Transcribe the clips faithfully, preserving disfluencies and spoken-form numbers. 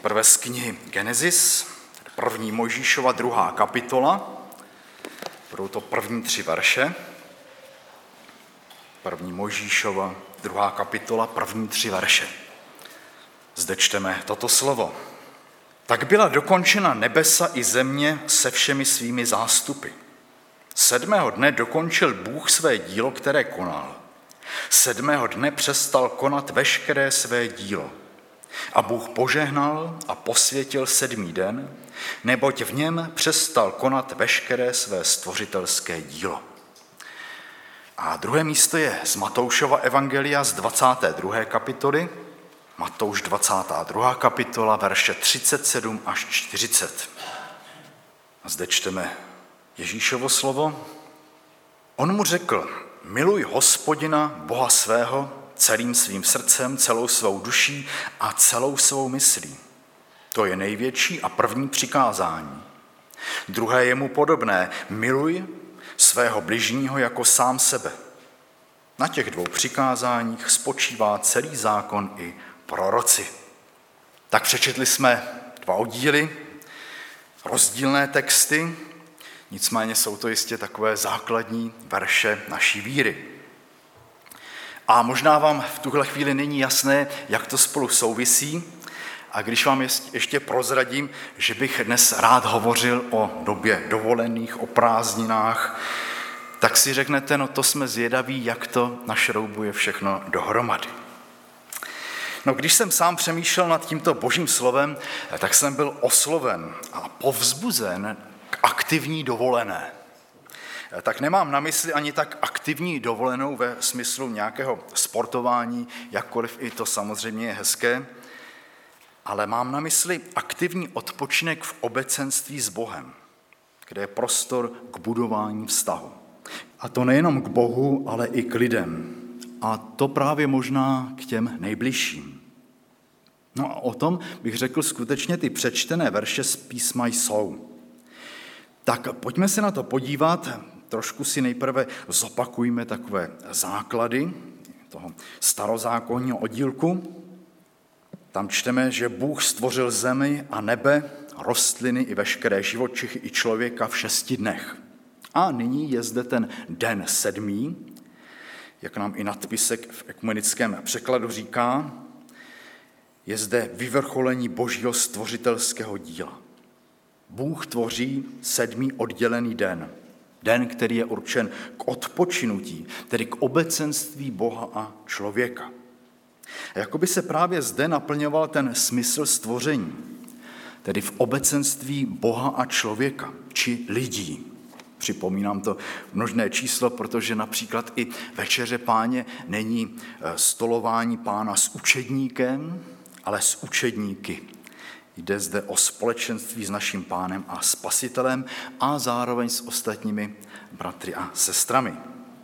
Prvé z knihy Genesis, první Mojžíšova druhá kapitola, budou to první tři verše. První Mojžíšova druhá kapitola, první tři verše. Zde čteme toto slovo. Tak byla dokončena nebesa i země se všemi svými zástupy. Sedmého dne dokončil Bůh své dílo, které konal. Sedmého dne přestal konat veškeré své dílo. A Bůh požehnal a posvětil sedmý den, neboť v něm přestal konat veškeré své stvořitelské dílo. A druhé místo je z Matoušova evangelia z dvacáté druhé kapitoly, Matouš dvacátá druhá kapitola, verše třicet sedm až čtyřicet. A zde čteme Ježíšovo slovo. On mu řekl, miluj Hospodina, Boha svého, celým svým srdcem, celou svou duší a celou svou myslí. To je největší a první přikázání. Druhé je mu podobné, miluj svého bližního jako sám sebe. Na těch dvou přikázáních spočívá celý zákon i proroci. Tak přečetli jsme dva oddíly, rozdílné texty, nicméně jsou to jistě takové základní verše naší víry. A možná vám v tuhle chvíli není jasné, jak to spolu souvisí, a když vám ještě prozradím, že bych dnes rád hovořil o době dovolených, o prázdninách, tak si řeknete, no to jsme zvědaví, jak to našroubuje všechno dohromady. No, když jsem sám přemýšlel nad tímto božím slovem, tak jsem byl osloven a povzbuzen k aktivní dovolené. Tak nemám na mysli ani tak aktivní dovolenou ve smyslu nějakého sportování, jakkoliv i to samozřejmě je hezké, ale mám na mysli aktivní odpočinek v obecenství s Bohem, kde je prostor k budování vztahu. A to nejenom k Bohu, ale i k lidem. A to právě možná k těm nejbližším. No a o tom bych řekl skutečně ty přečtené verše z písma jsou. Tak pojďme se na to podívat, trošku si nejprve zopakujme takové základy toho starozákonního oddílku. Tam čteme, že Bůh stvořil zemi a nebe, rostliny i veškeré živočichy i člověka v šesti dnech. A nyní je zde ten den sedmý, jak nám i nadpisek v ekumenickém překladu říká, je zde vyvrcholení božího stvořitelského díla. Bůh tvoří sedmý oddělený den. Den, který je určen k odpočinutí, tedy k obecenství Boha a člověka. A jakoby se právě zde naplňoval ten smysl stvoření, tedy v obecenství Boha a člověka, či lidí. Připomínám to množné číslo, protože například i večeře Páně není stolování Pána s učedníkem, ale s učedníky. Jde zde o společenství s naším Pánem a Spasitelem a zároveň s ostatními bratry a sestrami.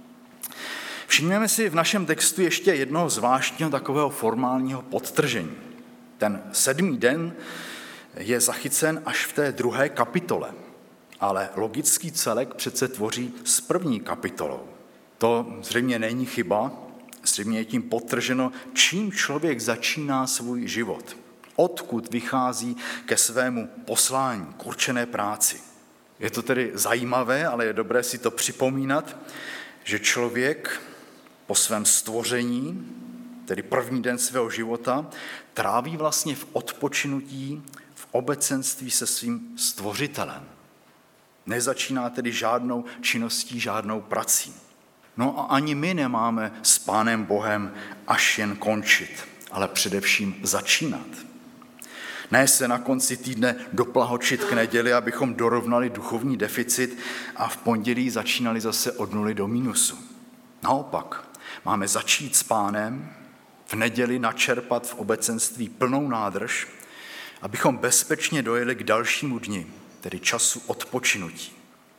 Všimněme si v našem textu ještě jednoho zvláštního takového formálního podtržení. Ten sedmý den je zachycen až v té druhé kapitole, ale logický celek přece tvoří s první kapitolou. To zřejmě není chyba, zřejmě je tím podtrženo, čím člověk začíná svůj život. Odkud vychází ke svému poslání, k určené práci. Je to tedy zajímavé, ale je dobré si to připomínat, že člověk po svém stvoření, tedy první den svého života, tráví vlastně v odpočinutí, v obecenství se svým stvořitelem. Nezačíná tedy žádnou činností, žádnou prací. No a ani my nemáme s Pánem Bohem až jen končit, ale především začínat. Ne se na konci týdne doplahočit k neděli, abychom dorovnali duchovní deficit a v pondělí začínali zase od nuly do mínusu. Naopak, máme začít s Pánem, v neděli načerpat v obecenství plnou nádrž, abychom bezpečně dojeli k dalšímu dni, tedy času odpočinutí.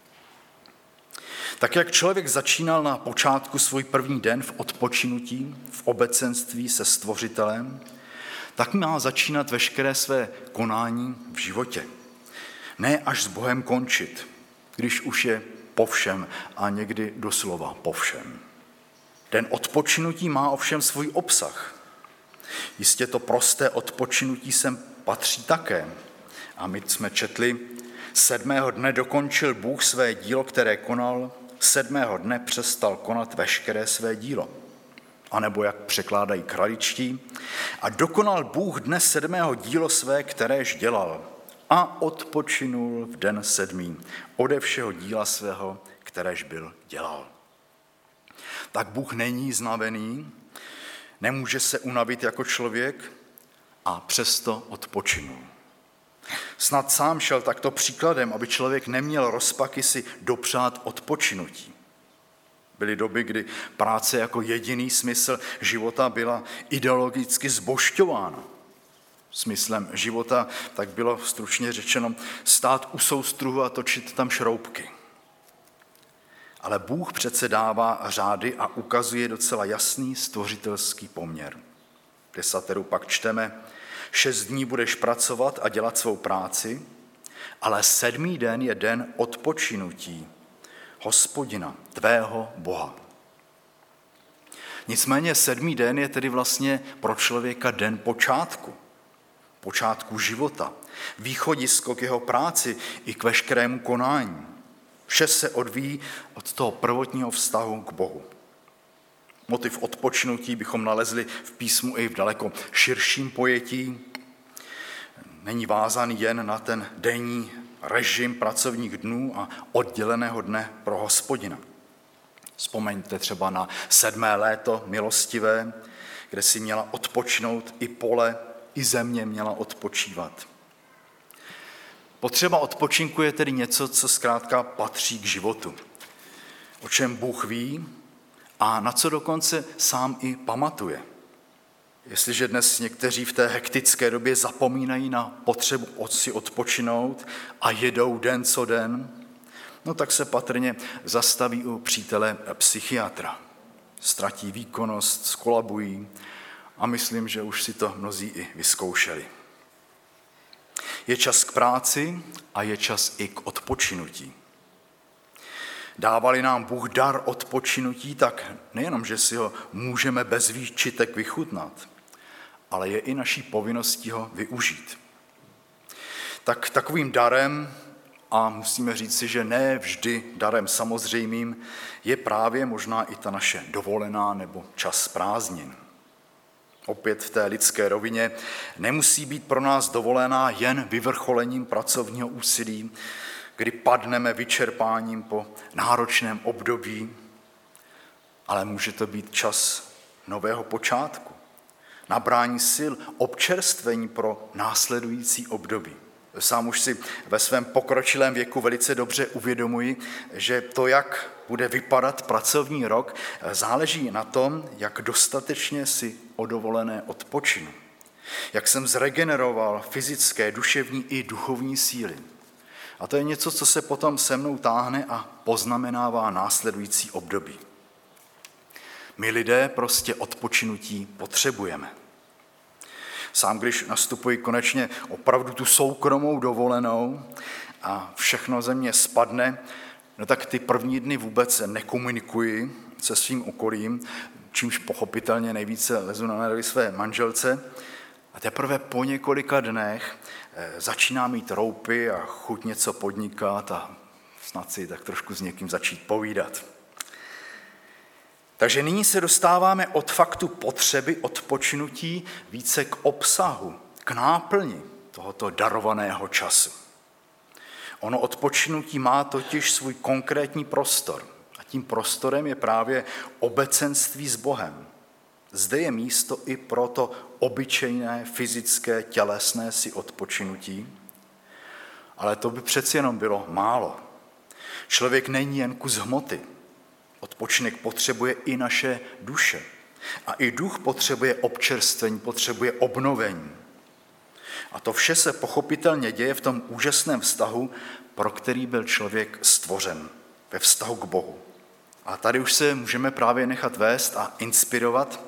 Tak jak člověk začínal na počátku svůj první den v odpočinutí, v obecenství se Stvořitelem, tak má začínat veškeré své konání v životě. Ne až s Bohem končit, když už je po všem a někdy doslova po všem. Den odpočinutí má ovšem svůj obsah. Jistě to prosté odpočinutí sem patří také. A my jsme četli, sedmého dne dokončil Bůh své dílo, které konal, sedmého dne přestal konat veškeré své dílo. A nebo jak překládají kraličtí, a dokonal Bůh dne sedmého dílo své, kteréž dělal, a odpočinul v den sedmý ode všeho díla svého, kteréž byl dělal. Tak Bůh není znavený, nemůže se unavit jako člověk a přesto odpočinul. Snad sám šel takto příkladem, aby člověk neměl rozpaky si dopřát odpočinutí. Byly doby, kdy práce jako jediný smysl života byla ideologicky zbožťována. Smyslem života tak bylo stručně řečeno stát u soustruhu a točit tam šroubky. Ale Bůh přece dává řády a ukazuje docela jasný stvořitelský poměr. V desateru pak čteme, šest dní budeš pracovat a dělat svou práci, ale sedmý den je den odpočinutí Hospodina, tvého Boha. Nicméně sedmý den je tedy vlastně pro člověka den počátku. Počátku života, východisko k jeho práci i k veškerému konání. Vše se odvíjí od toho prvotního vztahu k Bohu. Motiv odpočinutí bychom nalezli v písmu i v daleko širším pojetí. Není vázaný jen na ten denní režim pracovních dnů a odděleného dne pro Hospodina. Vzpomeňte třeba na sedmé léto milostivé, kde si měla odpočinout i pole, i země měla odpočívat. Potřeba odpočinku je tedy něco, co zkrátka patří k životu. O čem Bůh ví a na co dokonce sám i pamatuje. Jestliže dnes někteří v té hektické době zapomínají na potřebu si odpočinout a jedou den co den, no tak se patrně zastaví u přítele psychiatra. Ztratí výkonnost, skolabují a myslím, že už si to mnozí i vyzkoušeli. Je čas k práci a je čas i k odpočinutí. Dávali nám Bůh dar odpočinutí, tak nejenom, že si ho můžeme bez výčitek vychutnat, ale je i naší povinností ho využít. Tak takovým darem, a musíme říci, že ne vždy darem samozřejmým, je právě možná i ta naše dovolená nebo čas prázdnin. Opět v té lidské rovině nemusí být pro nás dovolená jen vyvrcholením pracovního úsilí, kdy padneme vyčerpáním po náročném období, ale může to být čas nového počátku, nabrání sil, občerstvení pro následující období. Sám už si ve svém pokročilém věku velice dobře uvědomuji, že to, jak bude vypadat pracovní rok, záleží na tom, jak dostatečně si o dovolené odpočinu. Jak jsem zregeneroval fyzické, duševní i duchovní síly. A to je něco, co se potom se mnou táhne a poznamenává následující období. My lidé prostě odpočinutí potřebujeme. Sám, když nastupuji konečně opravdu tu soukromou dovolenou a všechno ze mě spadne, no tak ty první dny vůbec nekomunikuji se svým okolím, čímž pochopitelně nejvíce lezu na nervy své manželce. A teprve po několika dnech začíná mít roupy a chuť něco podnikat a snad si tak trošku s někým začít povídat. Takže nyní se dostáváme od faktu potřeby odpočinutí více k obsahu, k náplni tohoto darovaného času. Ono odpočinutí má totiž svůj konkrétní prostor a tím prostorem je právě obecenství s Bohem. Zde je místo i pro to obyčejné fyzické tělesné si odpočinutí, ale to by přeci jenom bylo málo. Člověk není jen kus hmoty. Odpočinek potřebuje i naše duše. A i duch potřebuje občerstvení, potřebuje obnovení. A to vše se pochopitelně děje v tom úžasném vztahu, pro který byl člověk stvořen, ve vztahu k Bohu. A tady už se můžeme právě nechat vést a inspirovat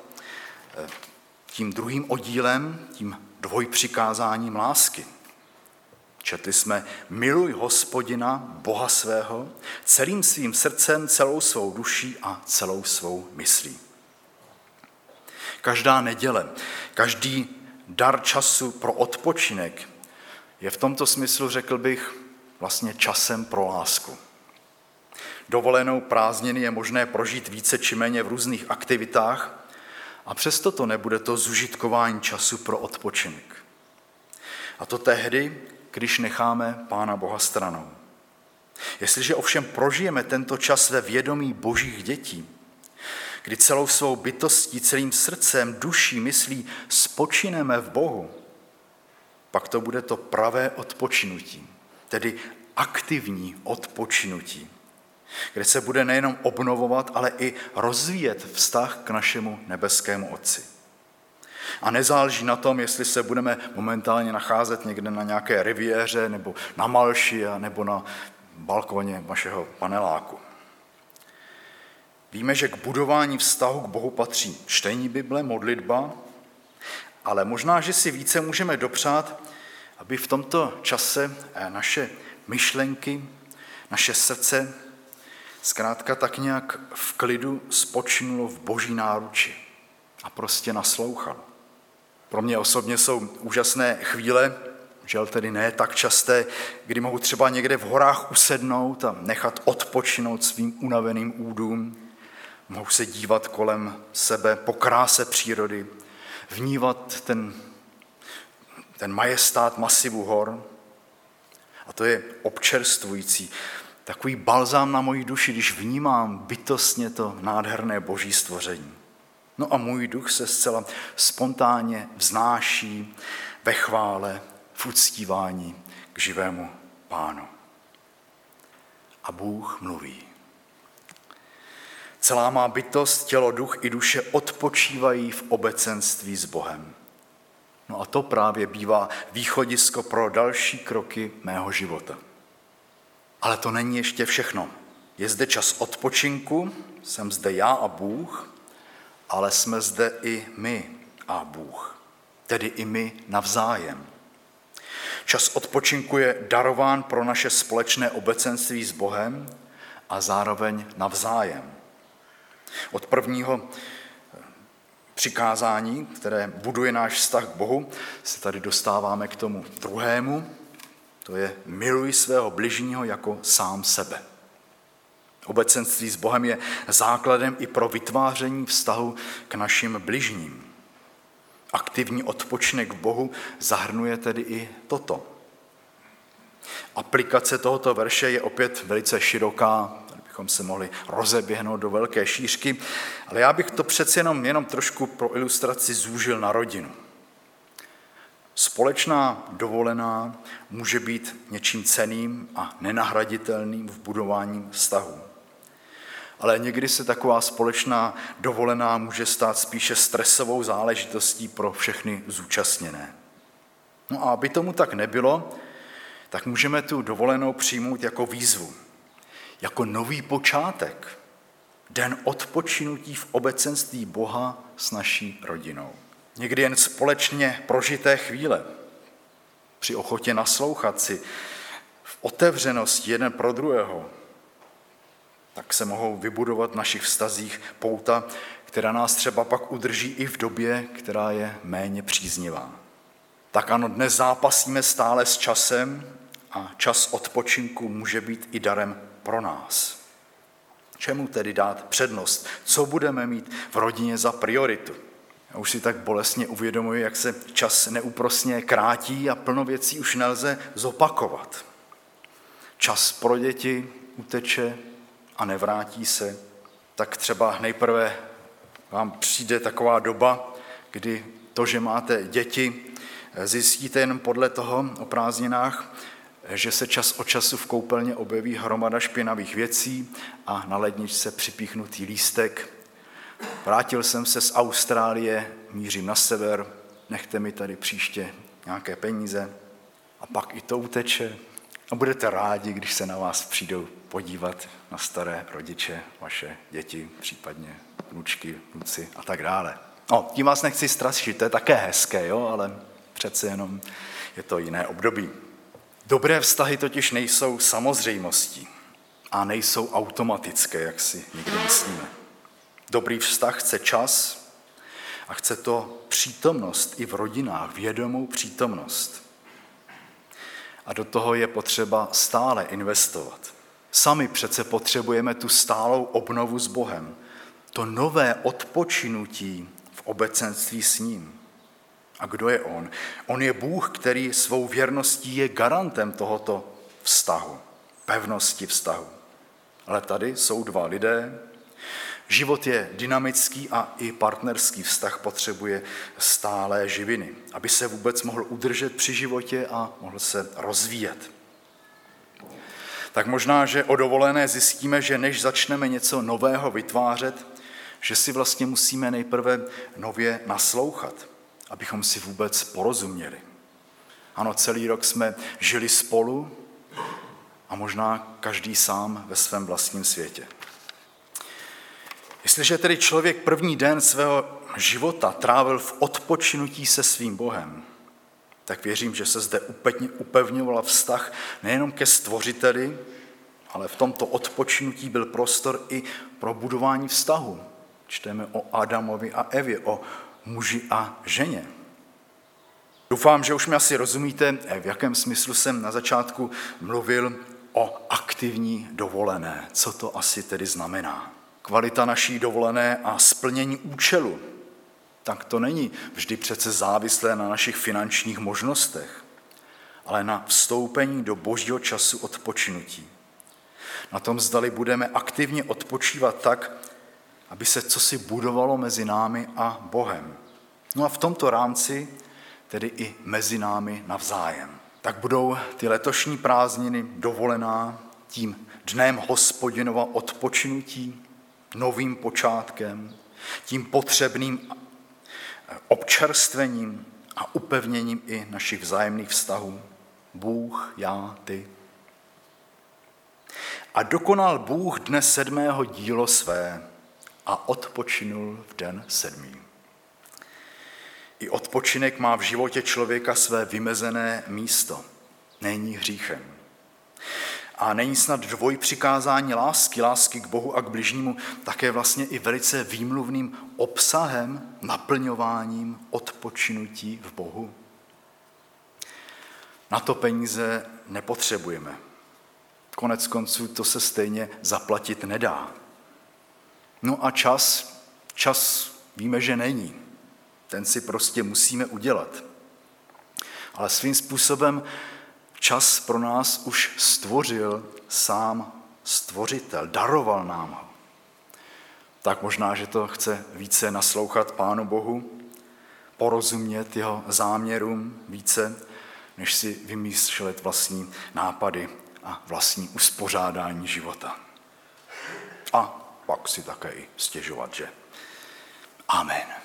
tím druhým oddílem, tím dvojpřikázáním lásky. Četli jsme, miluj Hospodina, Boha svého, celým svým srdcem, celou svou duší a celou svou myslí. Každá neděle, každý dar času pro odpočinek je v tomto smyslu, řekl bych, vlastně časem pro lásku. Dovolenou prázdniny je možné prožít více či méně v různých aktivitách a přesto to nebude to zužitkování času pro odpočinek. A to tehdy, když necháme Pána Boha stranou. Jestliže ovšem prožijeme tento čas ve vědomí božích dětí, kdy celou svou bytostí, celým srdcem, duší, myslí spočineme v Bohu, pak to bude to pravé odpočinutí, tedy aktivní odpočinutí, kde se bude nejenom obnovovat, ale i rozvíjet vztah k našemu nebeskému Otci. A nezáleží na tom, jestli se budeme momentálně nacházet někde na nějaké riviéře, nebo na Malši, nebo na balkoně vašeho paneláku. Víme, že k budování vztahu k Bohu patří čtení Bible, modlitba, ale možná, že si více můžeme dopřát, aby v tomto čase naše myšlenky, naše srdce zkrátka tak nějak v klidu spočinulo v Boží náruči a prostě naslouchalo. Pro mě osobně jsou úžasné chvíle, žel tedy ne tak časté, kdy mohu třeba někde v horách usednout a nechat odpočinout svým unaveným údům. Mohu se dívat kolem sebe po kráse přírody, vnívat ten, ten majestát masivu hor. A to je občerstvující. Takový balzám na moji duši, když vnímám bytostně to nádherné boží stvoření. No a můj duch se zcela spontánně vznáší ve chvále, v uctívání k živému Pánu. A Bůh mluví. Celá má bytost, tělo, duch i duše odpočívají v obecenství s Bohem. No a to právě bývá východisko pro další kroky mého života. Ale to není ještě všechno. Je zde čas odpočinku, jsem zde já a Bůh, ale jsme zde i my a Bůh, tedy i my navzájem. Čas odpočinku je darován pro naše společné obecenství s Bohem a zároveň navzájem. Od prvního přikázání, které buduje náš vztah k Bohu, se tady dostáváme k tomu druhému, to je miluj svého bližního jako sám sebe. Obecenství s Bohem je základem i pro vytváření vztahu k našim bližním. Aktivní odpočinek k Bohu zahrnuje tedy i toto. Aplikace tohoto verše je opět velice široká, tady bychom se mohli rozeběhnout do velké šířky, ale já bych to přece jenom, jenom trošku pro ilustraci zúžil na rodinu. Společná dovolená může být něčím cenným a nenahraditelným v budování vztahu. Ale někdy se taková společná dovolená může stát spíše stresovou záležitostí pro všechny zúčastněné. No a aby tomu tak nebylo, tak můžeme tu dovolenou přijmout jako výzvu, jako nový počátek, den odpočinutí v obecenství Boha s naší rodinou. Někdy jen společně prožité chvíle, při ochotě naslouchat si, v otevřenosti jeden pro druhého, tak se mohou vybudovat v našich vztazích pouta, která nás třeba pak udrží i v době, která je méně příznivá. Tak ano, dnes zápasíme stále s časem a čas odpočinku může být i darem pro nás. Čemu tedy dát přednost? Co budeme mít v rodině za prioritu? Já už si tak bolestně uvědomuji, jak se čas neúprosně krátí a plno věcí už nelze zopakovat. Čas pro děti uteče a nevrátí se, tak třeba nejprve vám přijde taková doba, kdy to, že máte děti, zjistíte jen podle toho o prázdninách, že se čas od času v koupelně objeví hromada špinavých věcí a na ledničce připíchnutý lístek. Vrátil jsem se z Austrálie, mířím na sever, nechte mi tady příště nějaké peníze a pak i to uteče a budete rádi, když se na vás přijdou podívat na staré rodiče, vaše děti, případně vnučky, vnuci a tak dále. No, tím vás nechci strašit, to je také hezké, jo, ale přece jenom je to jiné období. Dobré vztahy totiž nejsou samozřejmostí a nejsou automatické, jak si někdy myslíme. Dobrý vztah chce čas A chce to přítomnost i v rodinách, vědomou přítomnost. A do toho je potřeba stále investovat. Sami přece potřebujeme tu stálou obnovu s Bohem, to nové odpočinutí v obecenství s ním. A kdo je on? On je Bůh, který svou věrností je garantem tohoto vztahu, pevnosti vztahu. Ale tady jsou dva lidé. Život je dynamický a i partnerský vztah potřebuje stálé živiny, aby se vůbec mohl udržet při životě a mohl se rozvíjet. Tak možná, že o dovolené zjistíme, že než začneme něco nového vytvářet, že si vlastně musíme nejprve nově naslouchat, abychom si vůbec porozuměli. Ano, celý rok jsme žili spolu a možná každý sám ve svém vlastním světě. Jestliže tedy člověk první den svého života trávil v odpočinutí se svým Bohem, tak věřím, že se zde upevňoval vztah nejenom ke Stvořiteli, ale v tomto odpočinutí byl prostor i pro budování vztahu. Čteme o Adamovi a Evě, o muži a ženě. Doufám, že už mi asi rozumíte, v jakém smyslu jsem na začátku mluvil o aktivní dovolené. Co to asi tedy znamená? Kvalita naší dovolené a splnění účelu, tak to není vždy přece závislé na našich finančních možnostech, ale na vstoupení do božího času odpočinutí. Na tom, zdali budeme aktivně odpočívat tak, aby se cosi budovalo mezi námi a Bohem. No a v tomto rámci tedy i mezi námi navzájem. Tak budou ty letošní prázdniny dovolená tím dnem Hospodinova odpočinutí, novým počátkem, tím potřebným občerstvením a upevněním i našich vzájemných vztahů. Bůh, já, ty. A dokonal Bůh dne sedmého dílo své a odpočinul v den sedmý. I odpočinek má v životě člověka své vymezené místo. Není hříchem. A není snad dvoj přikázání lásky, lásky k Bohu a k bližnímu, také vlastně i velice výmluvným obsahem, naplňováním odpočinutí v Bohu. Na to peníze nepotřebujeme. Konec konců to se stejně zaplatit nedá. No a čas, čas víme, že není. Ten si prostě musíme udělat. Ale svým způsobem čas pro nás už stvořil sám Stvořitel, daroval nám ho. Tak možná, že to chce více naslouchat Pánu Bohu, porozumět jeho záměrům více, než si vymýšlet vlastní nápady a vlastní uspořádání života. A pak si také i stěžovat, že? Amen.